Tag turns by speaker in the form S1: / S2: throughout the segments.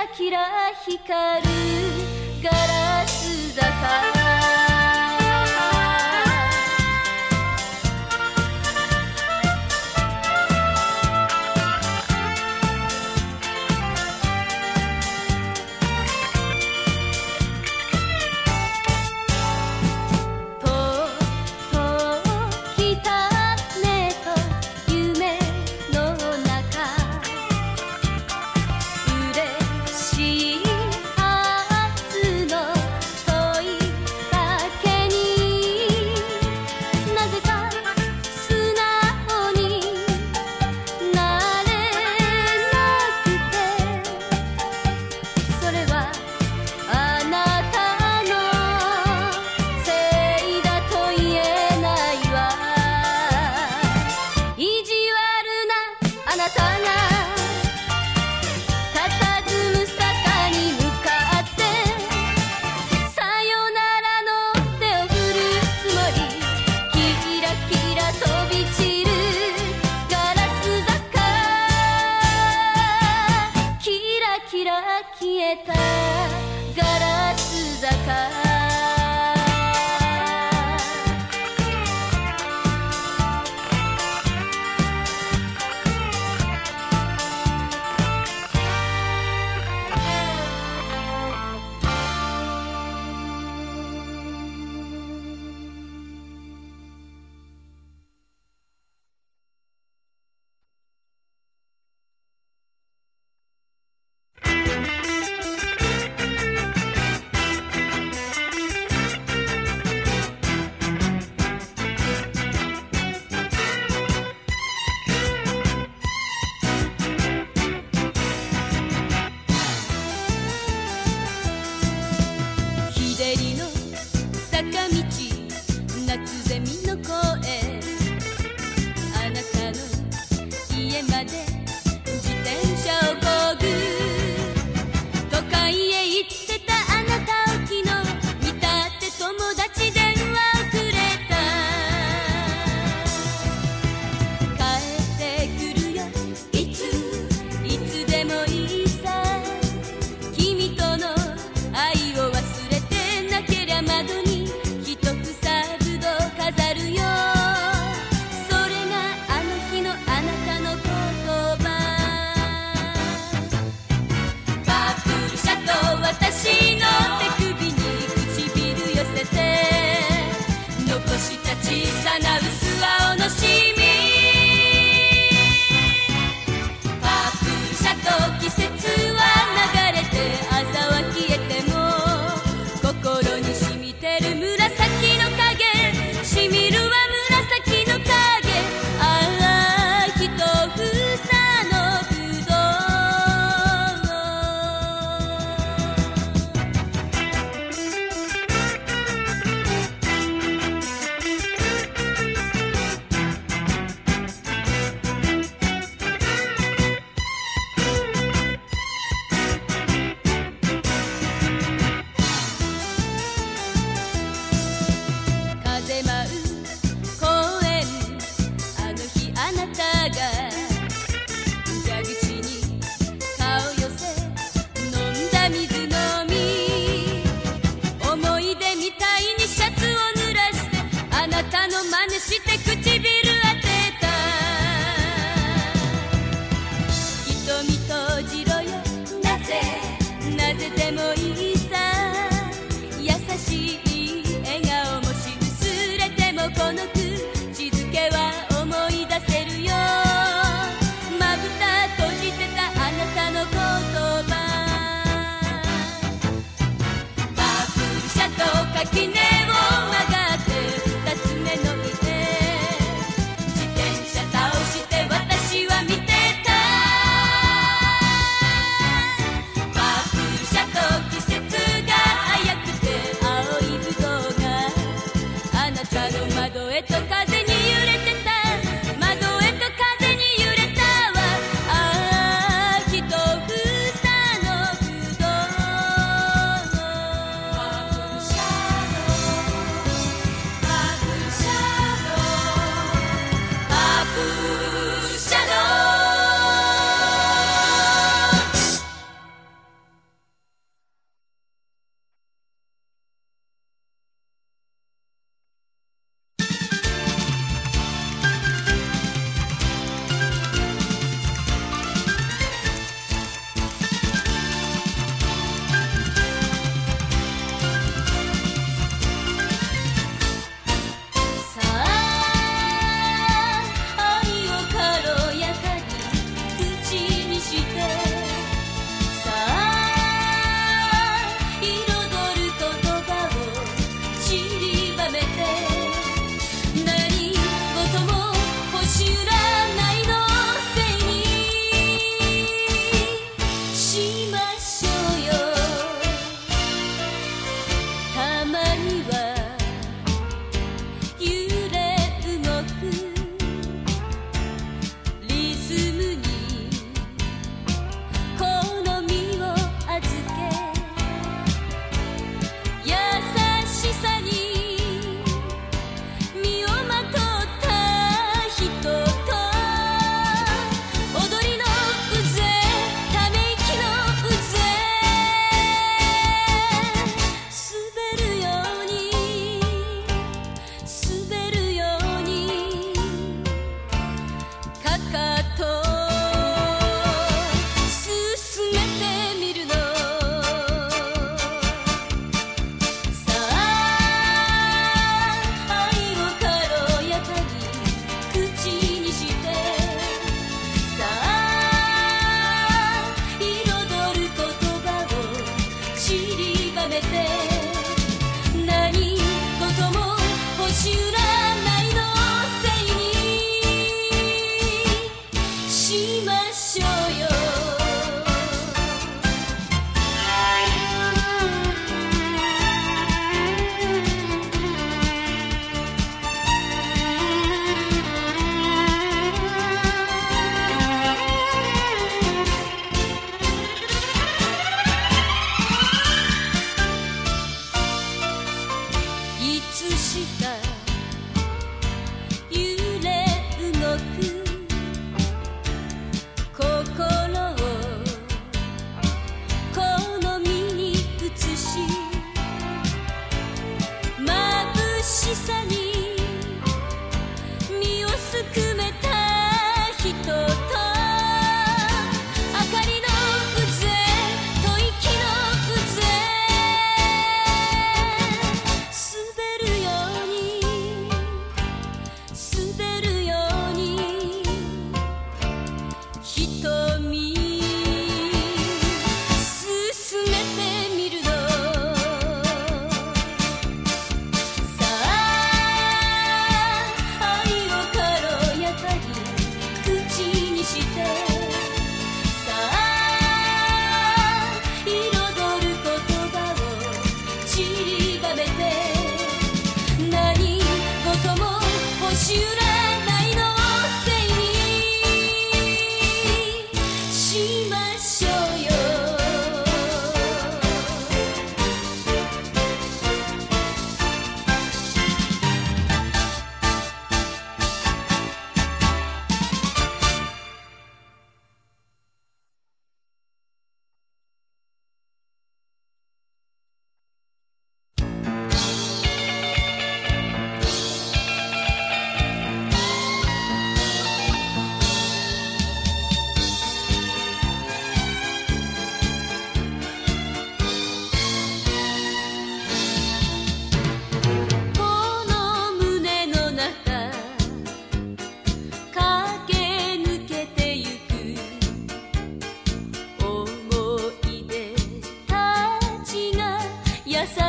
S1: キラ光るガラス坂消えたガラス坂夏ゼミの声あなたの家まで自転車をこぐ都会へ行ってたあなたを昨日見たって友達電話をくれた帰ってくるよいつでもいいさ君との愛を忘れてなけりゃ窓に飾るよそれがあの日のあなたの言葉パープルシャと私の手首に唇寄せて残した小さな薄青のシミパープルシャと季節は流れて朝は消えても心に染みてる紫の影しみるは紫の影ああ一房のぶど風舞う公園あの日あなたが蛇口に顔寄せ飲んだ水飲み思い出みたいにシャツを濡らしてあなたの真似して唇当てた瞳閉じろよなぜでもいいさ優しい笑顔もし薄れてもこの口づけは思い出せるよまぶた閉じてたあなたの言葉パープルシャと垣根を曲がって二つ目の家自転車倒して私は見てたパープルシャと季節が早くて青いぶどうがあなたの窓へと風に揺れてた窓へと風に揺れたわああ一房のぶどうパープルシャドウパープルシャドウパープルシャドウ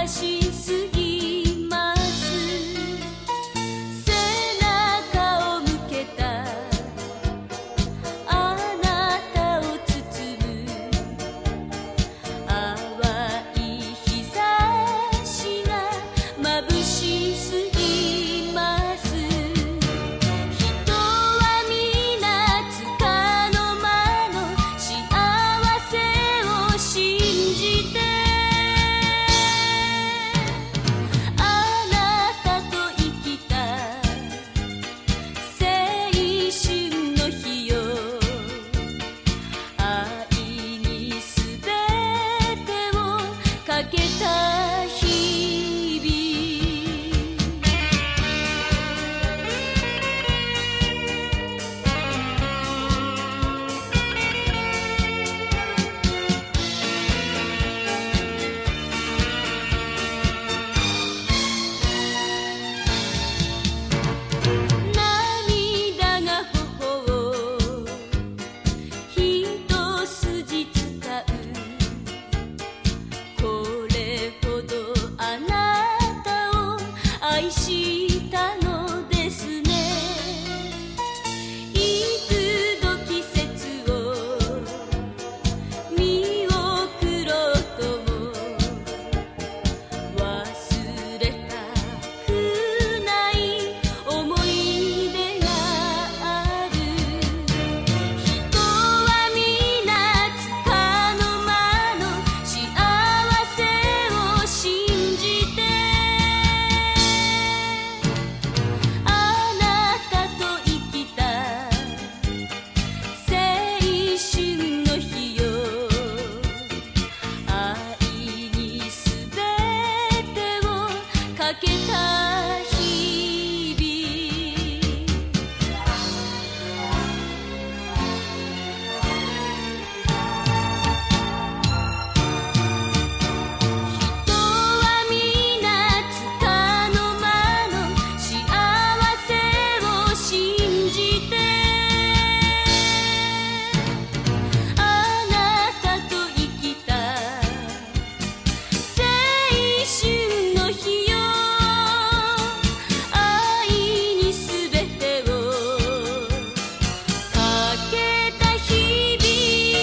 S1: しすぎます。背中を向けたあなたを包む淡い日差しが眩しすぎます。人は皆つかの間の幸せを信じてあなたと生きた青春の日よ。愛にすべてをかけた日々。涙が頬を一筋伝う。これほどあなたを愛したのですね。幾度季節を見送ろうとも忘れたくない思い出がある。人は皆つかの間の幸せを信じてあなたと生きた青春の日よ。愛にすべてをかけた日々。人は皆つかの間の幸せを信じてあなたと生きた青春の日よ。愛にすべてをかけた日々。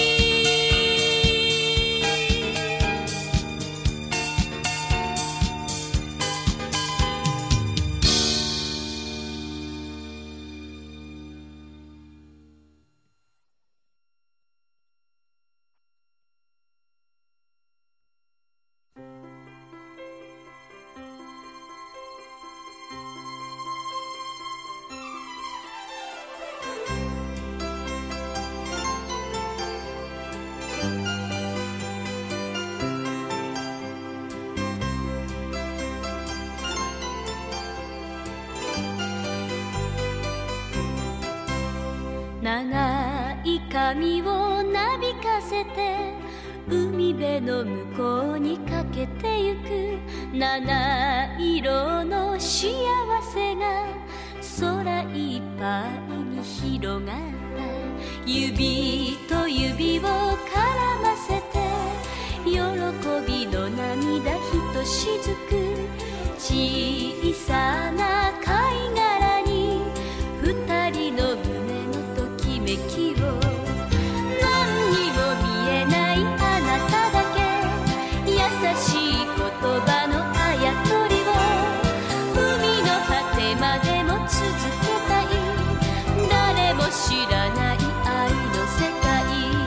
S1: 長い髪をなびかせて海辺の向こうにかけてゆく七色の幸せが空いっぱいに広がった。指と指を絡ませて喜びの涙ひとしずく。小さな貝殻に二人の胸のときめきを。何にも見えないあなただけ優しい言葉のあやとりを海の果てまでも続けたい。誰も知らない愛の世界。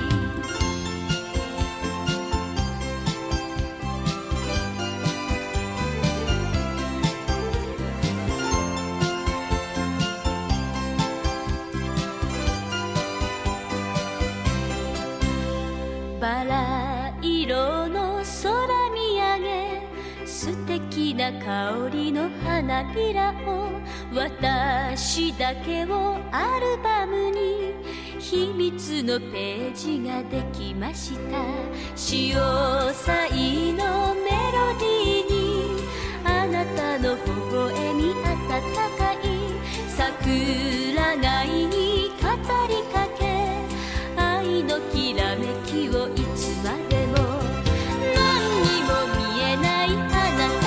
S1: バラ色の空見上げ素敵な香りの花びらを。私だけをアルバムに秘密のページができました。潮騒のメロディーにあなたの微笑み温かい。桜貝に語りかけ愛のきらめきをいつまでも。何にも見えないあなた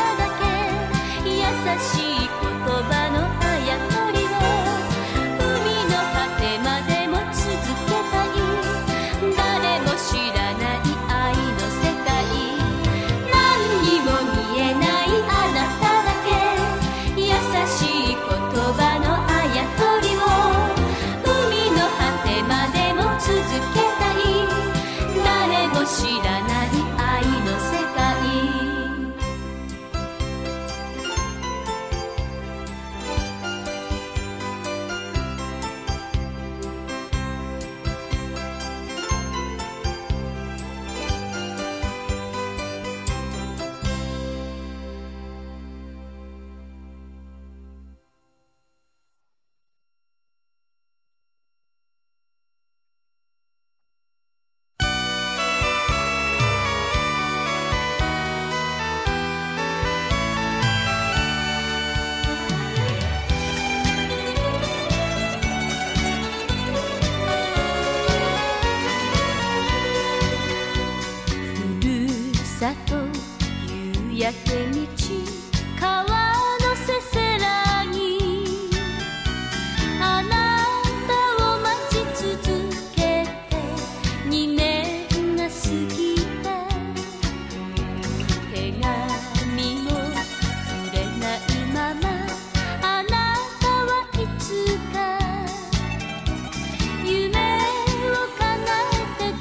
S1: 朝と夕焼け道川のせせらぎあなたを待ち続けて2年が過ぎた手紙もくれないままあなたはいつか夢を叶えて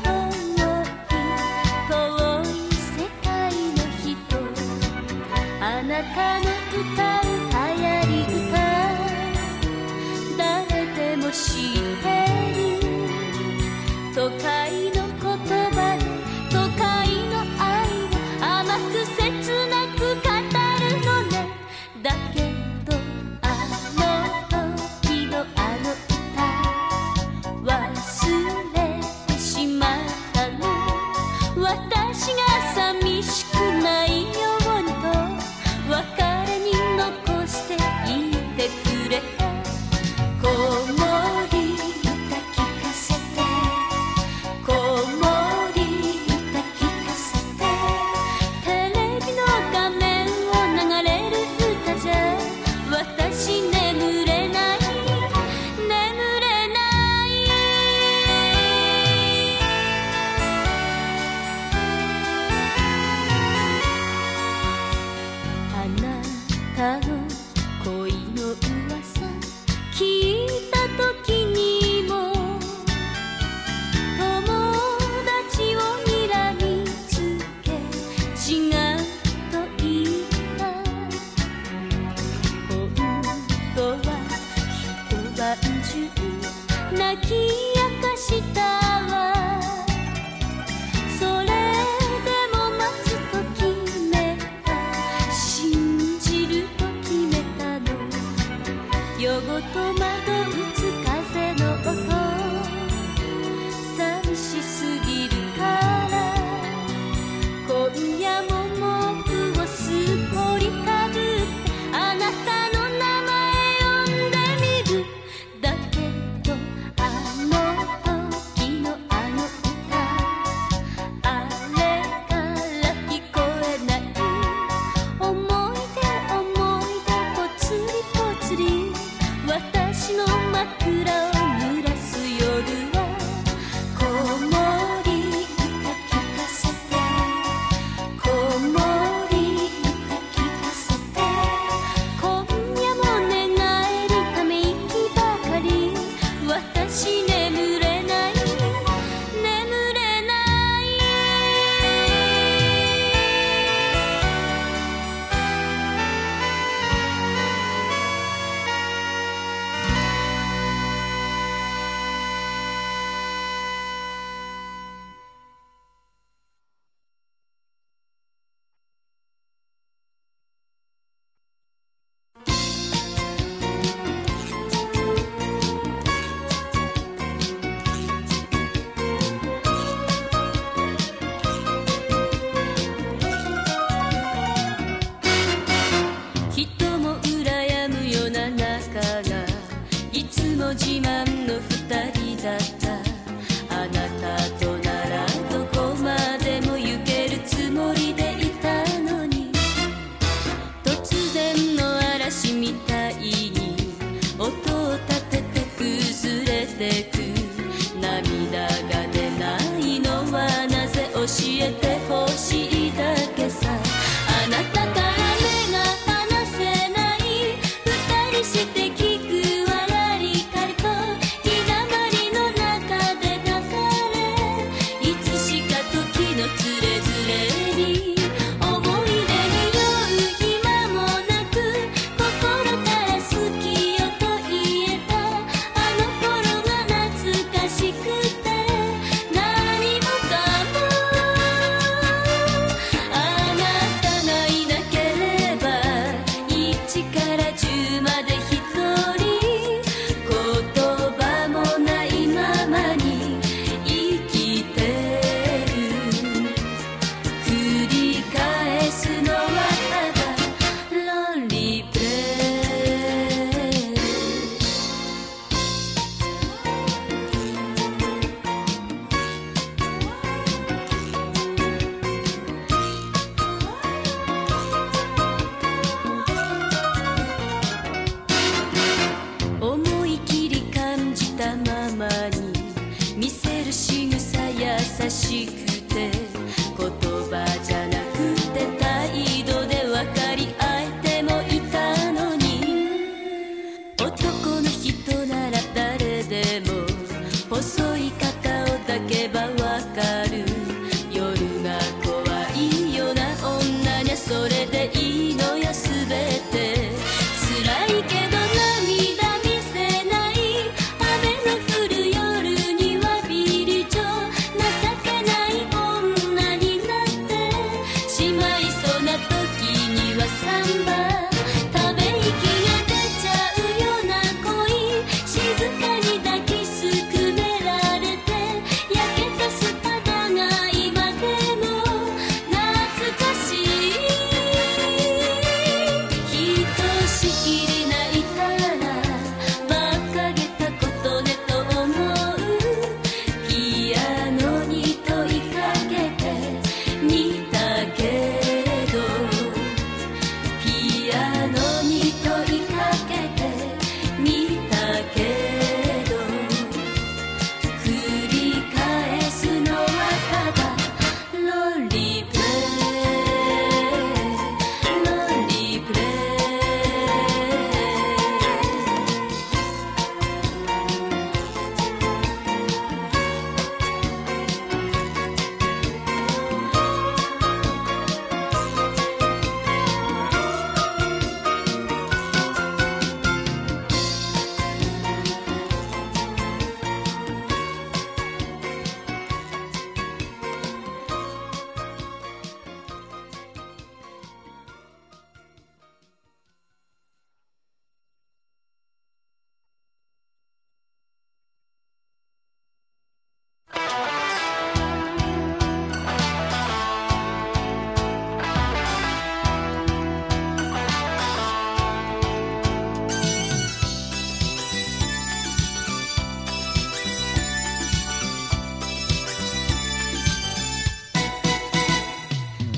S1: 遠い世界の人あなたの歌う流行り歌誰でも知ってる都会の言葉で都会の愛を甘く切なく語るのねだけどあの時のあの歌忘れてしまったの私が寂しくないようにと別れに残していてくれた子守歌聞かせて子守歌聞かせてテレビの画面を流れる歌じゃ私眠れない眠れない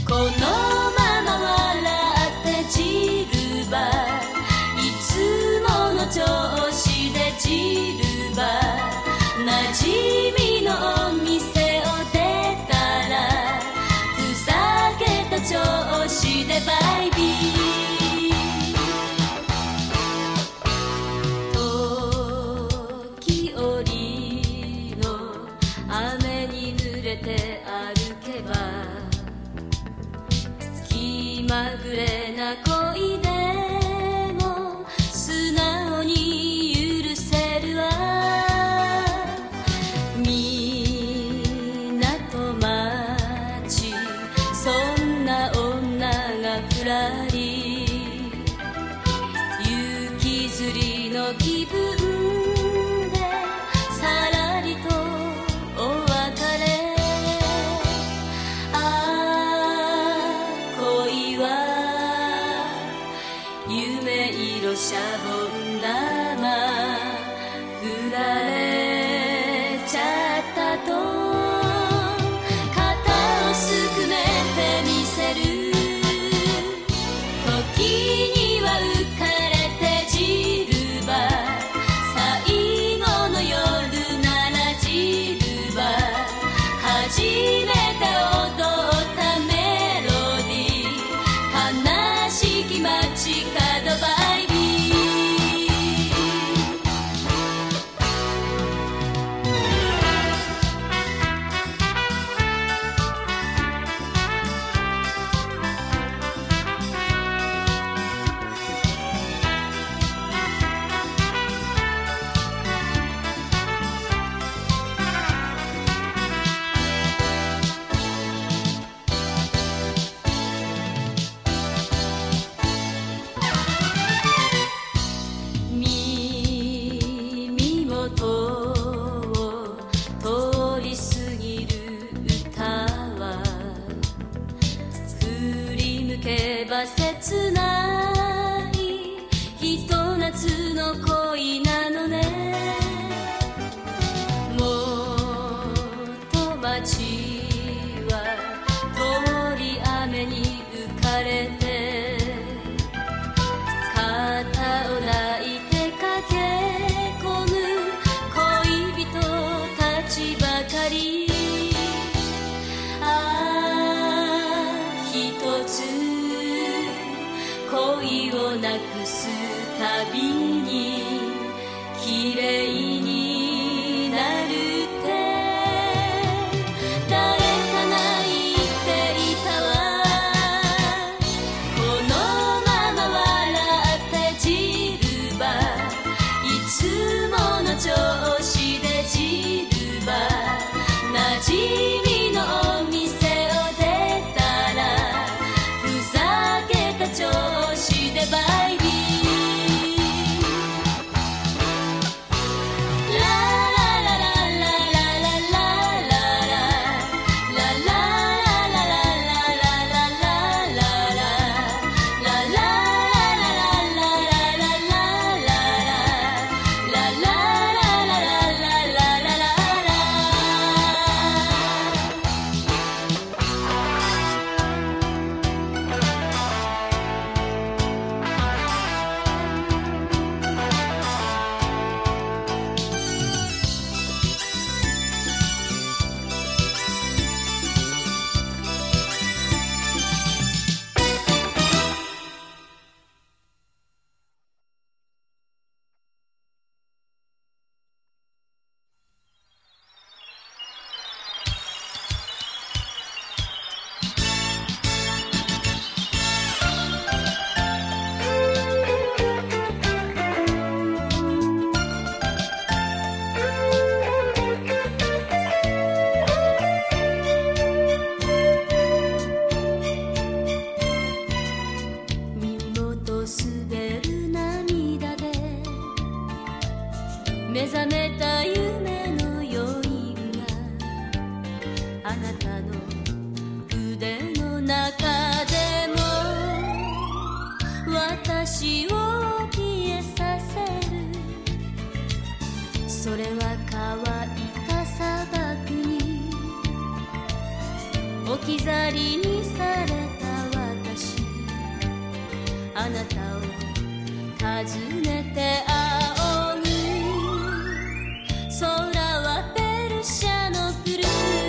S1: このまま笑って散るばいつもの調子で散るば馴染みのお店を出たらふざけた調子でバイビー時折の雨に濡れて歩けば気まぐれな恋でも素直に許せるわ港町そんな女がふらり雪吊りの気分でさらりとお別れああ恋は夢色シャボン玉振られちゃったと肩をすくめてみせる時には浮かれて散るば最後の夜なら散るば初めて踊ったメロディー悲しき街角バイビー耳元を通り過ぎる歌は振り向けば切ないひと夏の恋なのね元町は通り雨に浮かれて肩を抱いて駆け込む恋人たちばかりああ一つ恋をなくすたびに綺麗になるって誰かが言っていたわこのまま笑って散るばいつもの調子で散るば馴染みのお店を出たらふざけた調子でバイビー目覚めた夢の余韻があなたの腕の中でも私を消えさせるそれは乾いた砂漠に置き去りにされあなたを訪ねて仰ぐ。空はペルシャのブル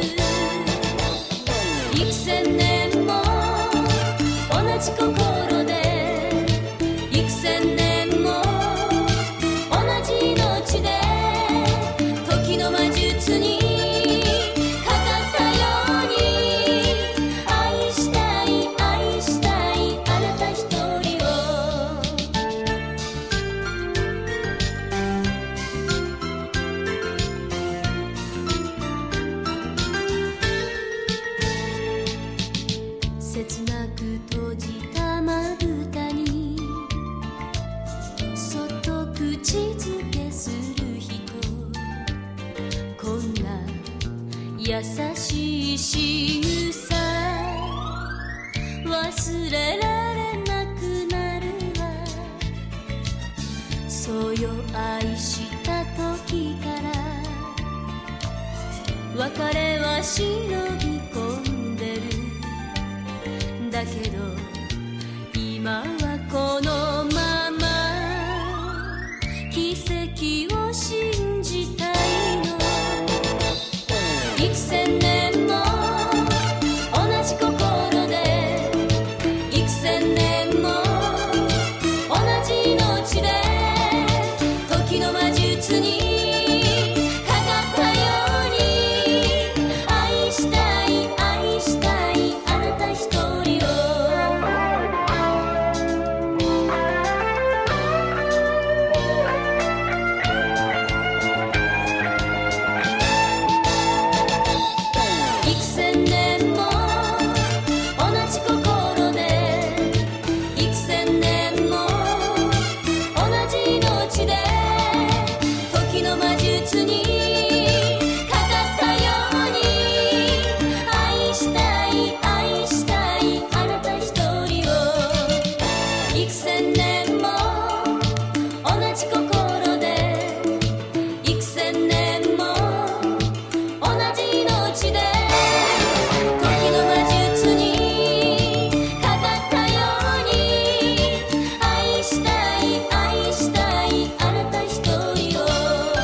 S1: ー。幾千年も同じ心で、幾千年も同じ命で、時の魔術にかかったように、愛したい愛したいあなた一人を。切なく閉じたまぶたにそっと口づけする人、こんな優しい仕草忘れられなくなるわ。そうよ愛した時から別れは忍び込んでる。だけど今はこのまま奇跡を信じたいの。幾千年も同じ心で、幾千年も同じ命で、時の魔術にかかったように、愛したい愛したいあなた一人を。幾千年も同じ心で、幾千年も同じ命で、時の魔術にかかったように、愛したい愛したいあなた一人を。幾千年も同じ心で、幾千年も同じ命で、時の魔術にかかったように、愛したい愛したいあなた一人を。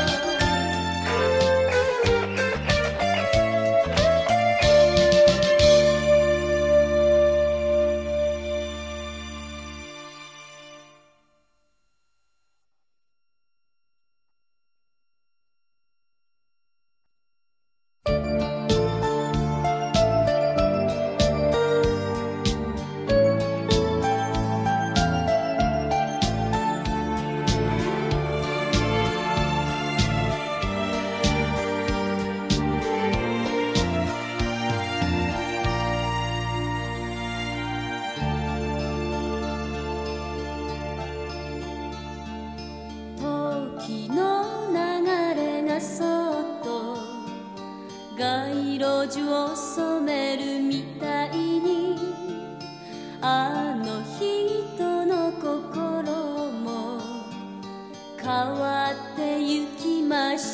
S1: 時の流れがそっと街路樹を染めるみたいに、あの人の心も変わってゆきました。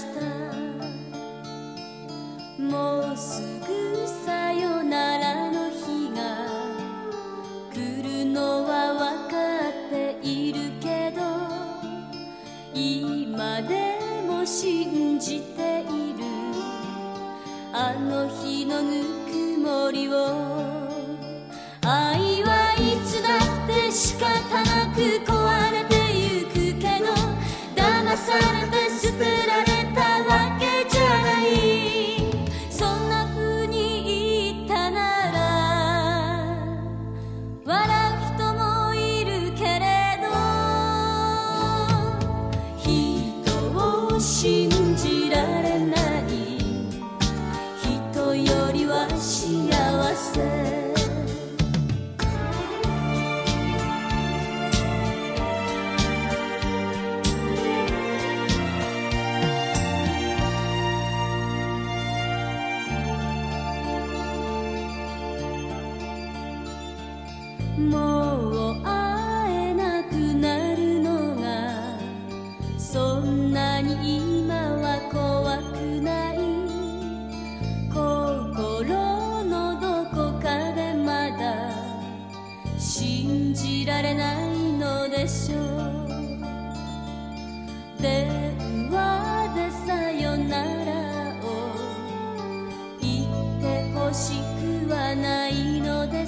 S1: もうすぐさよならの日が来るのは分かっているけど、今でも信じているあの日のぬくもりを。愛はいつだって仕方なく壊れてゆくけど、騙されて捨てられたわけじゃない。そんな風に言ったなら笑う人もいるけれど、人を信じられない人よりは幸せ。もう会えなくなるのがそんなに今は怖くない。心のどこかでまだ信じられないでしょう。電話でさよならを言ってほしくはないのです。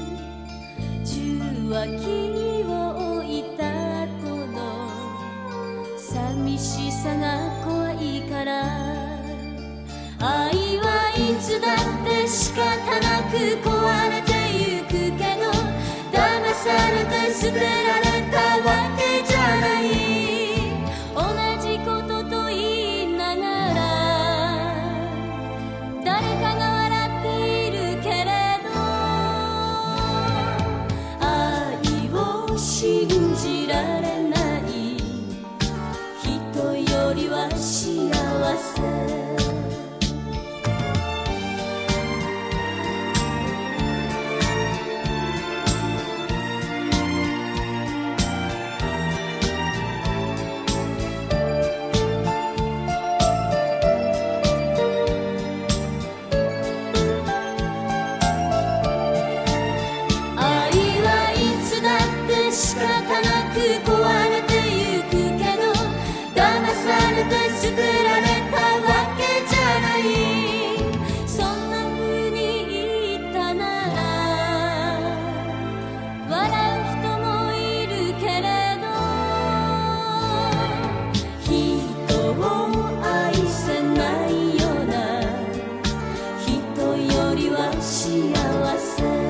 S1: 受話器を置いた後の寂しさが怖いから、愛はいつだって仕方なく壊れてゆくけど、騙されて捨てられたわけじゃない。同じことと言いながら誰かが笑っているけれど、愛を信じられない人よりは幸せ。仕方なく壊れてゆくけど、騙されて捨てられたわけじゃない。そんな風に言ったなら笑う人もいるけれど、人を愛せないような人よりは幸せ。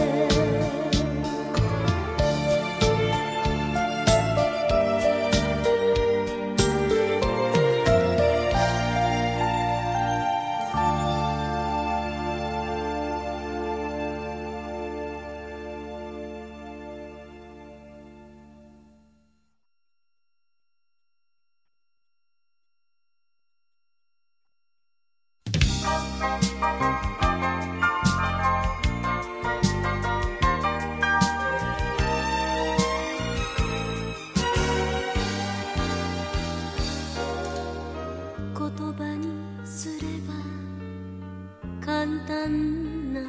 S1: 言葉にすれば簡単な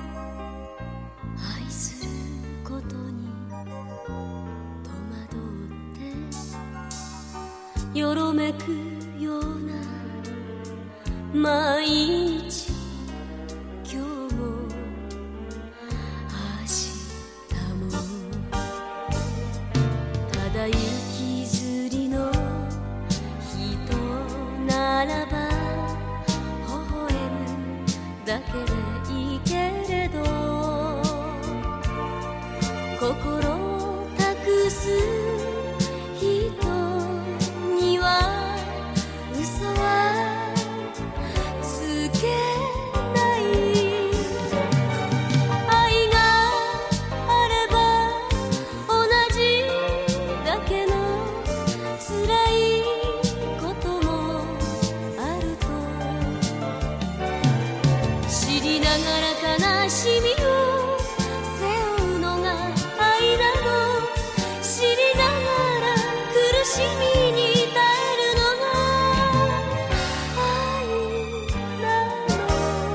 S1: 愛することに戸惑ってよろめくような毎日、今日も明日もただ行きずりの人ならば微笑むだけでいいけれど、心を託す人には嘘はつけない。愛があれば同じだけの辛いこともあると知りながら悲しみを背負うのが愛なの。知りながら苦しみに耐えるのが愛なの。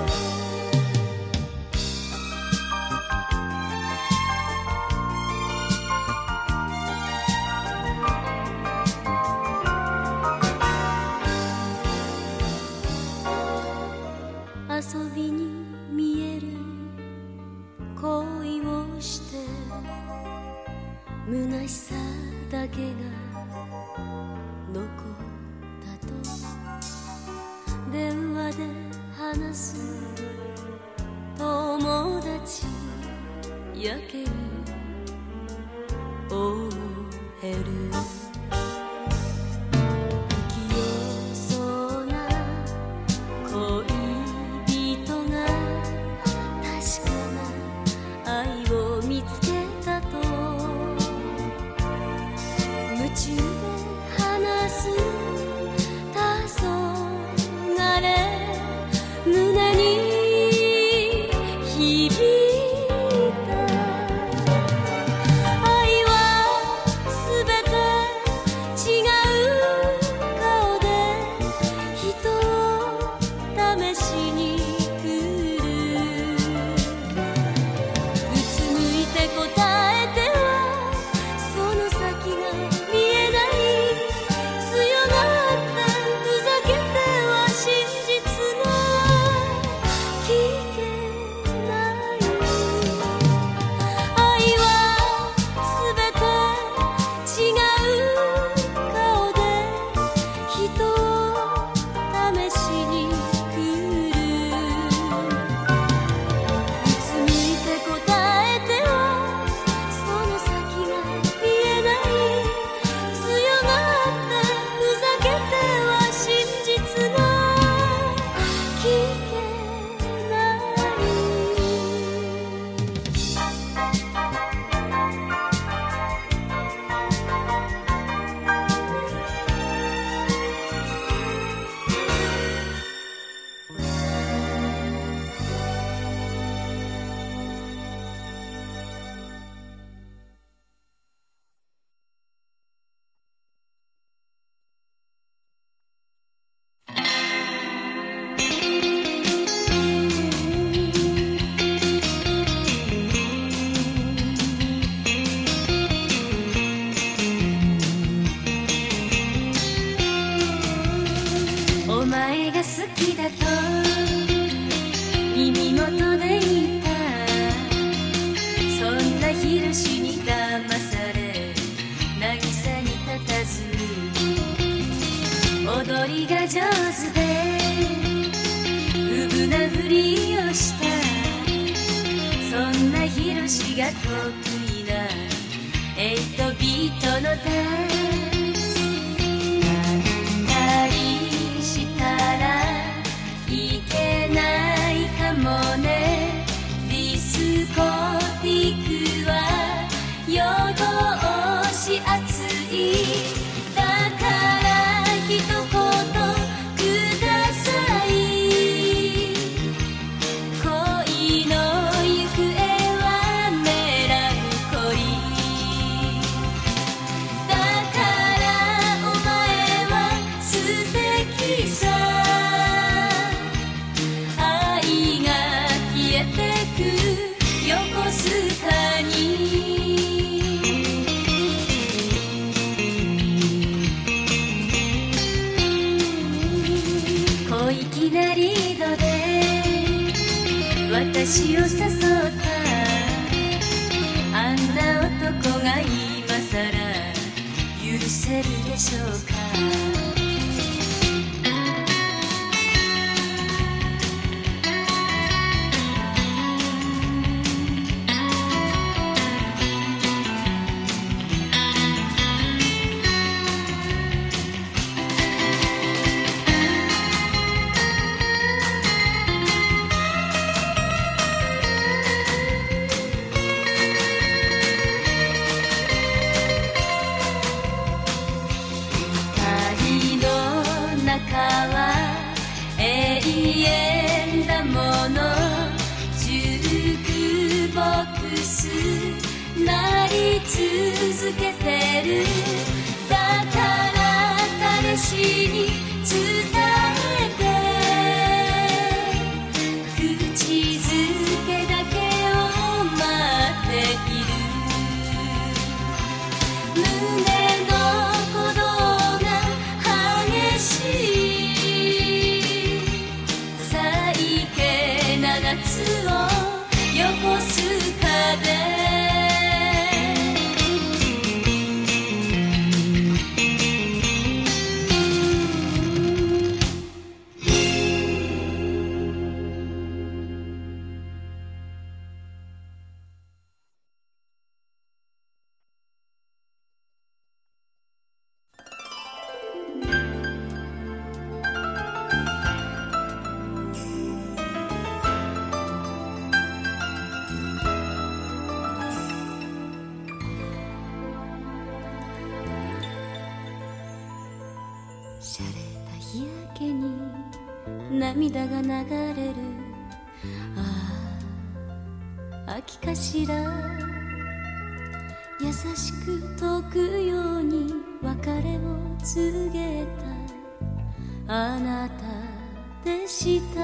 S1: 遊びに見える恋をして虚しさだけが残ったと電話で話す友達やけに思える。不器用そうな恋人が確かな愛を見つけたと夢中で話す黄昏胸に響いた。愛はすべてひろしに騙され渚に佇む踊りが上手でうぶなふりをしたそんなひろしが得意な8ビートのダンスたりしたらいけないかもねディスコティックは夜通し熱いだから一言ください恋の行方はメランコリーだからお前は素敵さ愛が消えてく横須賀に小粋なリードで私を誘ったあんな男が今さら許せるでしょうか永遠だものジュークボックス鳴り続けてるだから彼氏に伝えて口づけだけを待っている胸の鼓動が激しい夏を横須賀で洒落た日焼けに涙が流れるああ秋かしら優しく解くように別れを告げたあなたでした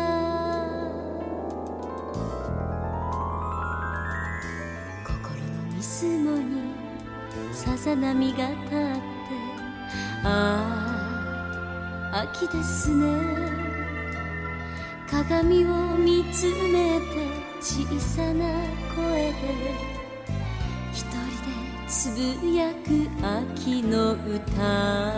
S1: 心の水面にさざ波が立ってああ秋ですね鏡を見つめて小さな声で一人でつぶやく秋の歌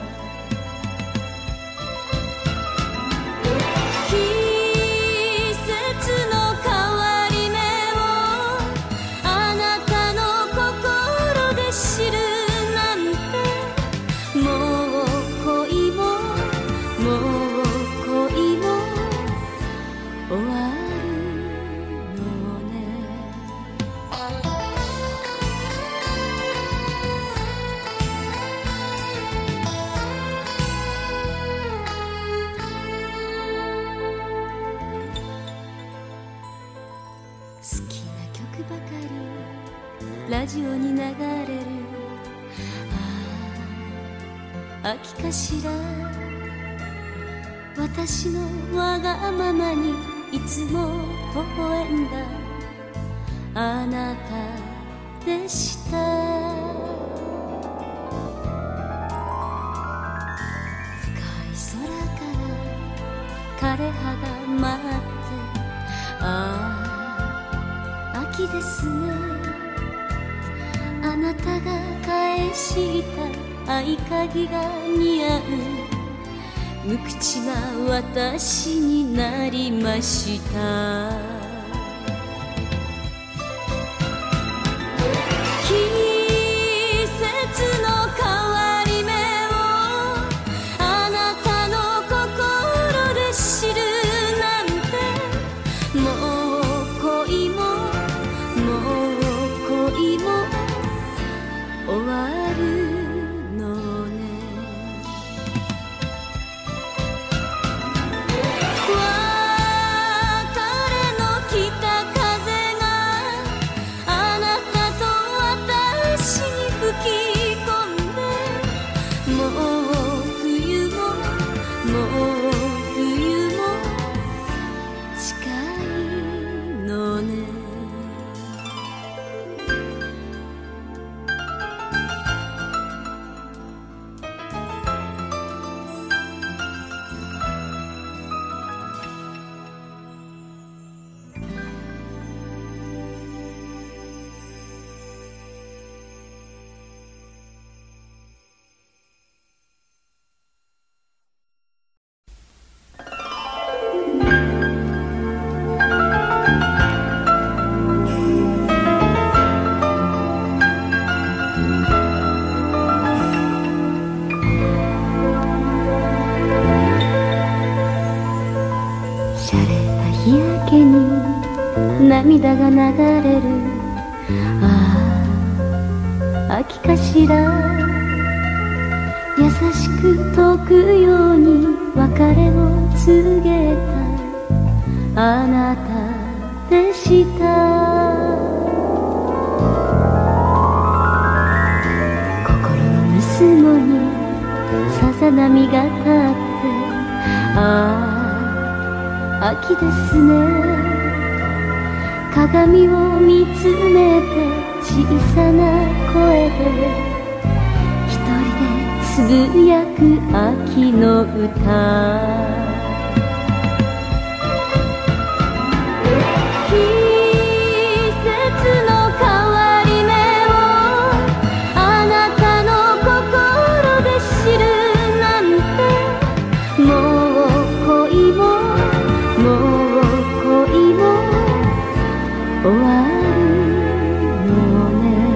S1: 季節の変わり目をあなたの心で知るなんてもう恋ももう恋も終わるのね好きな曲ばかりラジオに流れるああ秋かしら私のわがままにいつも微笑んだあなたでした深い空から枯れ葉が舞ってああ秋ですねあなたが返した合鍵が似合う無口な私になりました。季節の変わり目をあなたの心で知るなんて、もう恋ももう恋も終わるのね。別れの北風があなたと私に吹き込んで、もう冬ももう冬も近いのね。日焼けに涙が流れる、ああ秋かしら。優しく解くように別れを告げたあなたでした。心のみすもにさざ波が立って、ああ秋ですね。鏡を見つめて小さな声で一人でつぶやく秋の歌。季節の変わり目をあなたの心で知るなんて、もう恋ももう恋も終わるのね。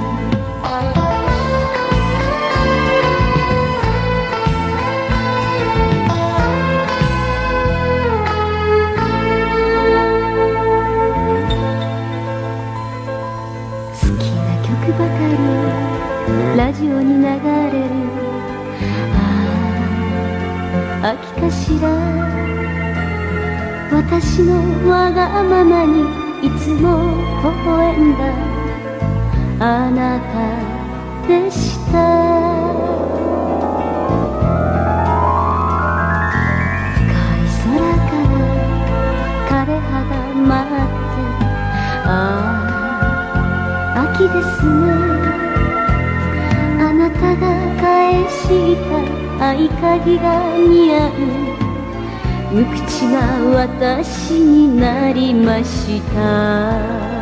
S1: 好きな曲ばかりラジオに流れる、ああ秋かしら。私のわがままにいつも微笑んだあなたでした。深い空から枯葉が舞って、ああ秋ですね。あなたが返した合鍵が似合う無口な私になりました。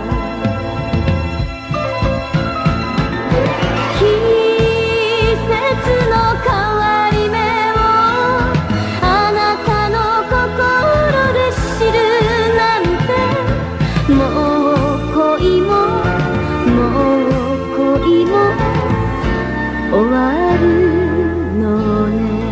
S1: 季節の変わり目をあなたの心で知るなんて、もう恋ももう恋も終わるのね。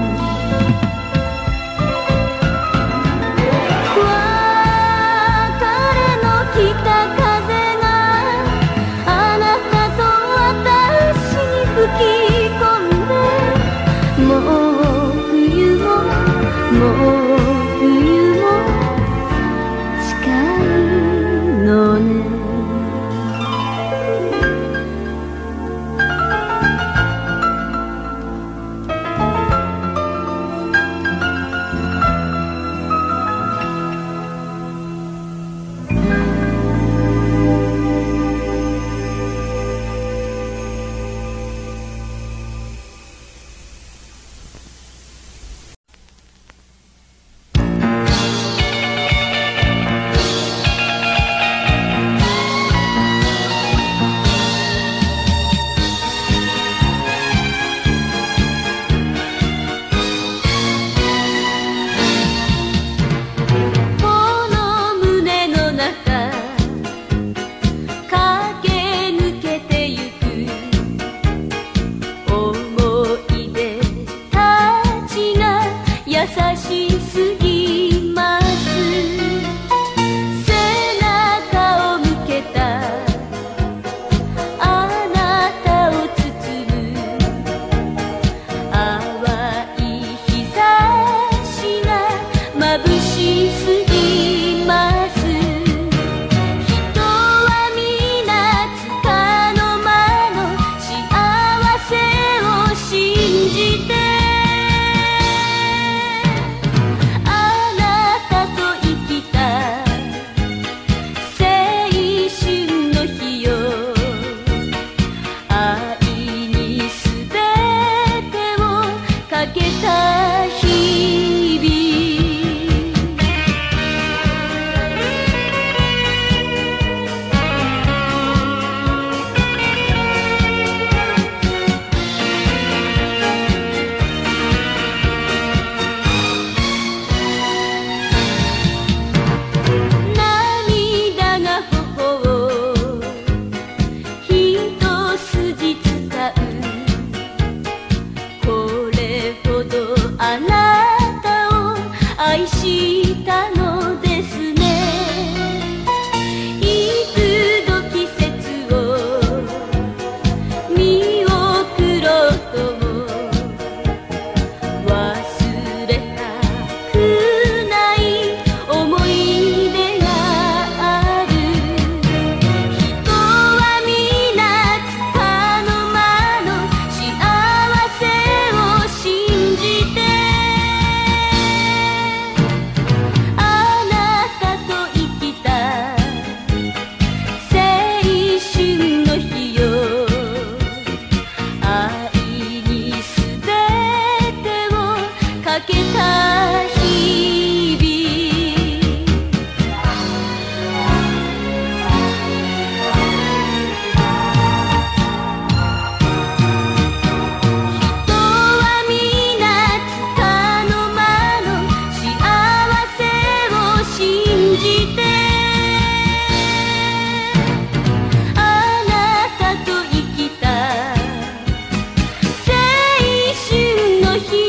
S1: もう冬ももう冬も近いのね。 の日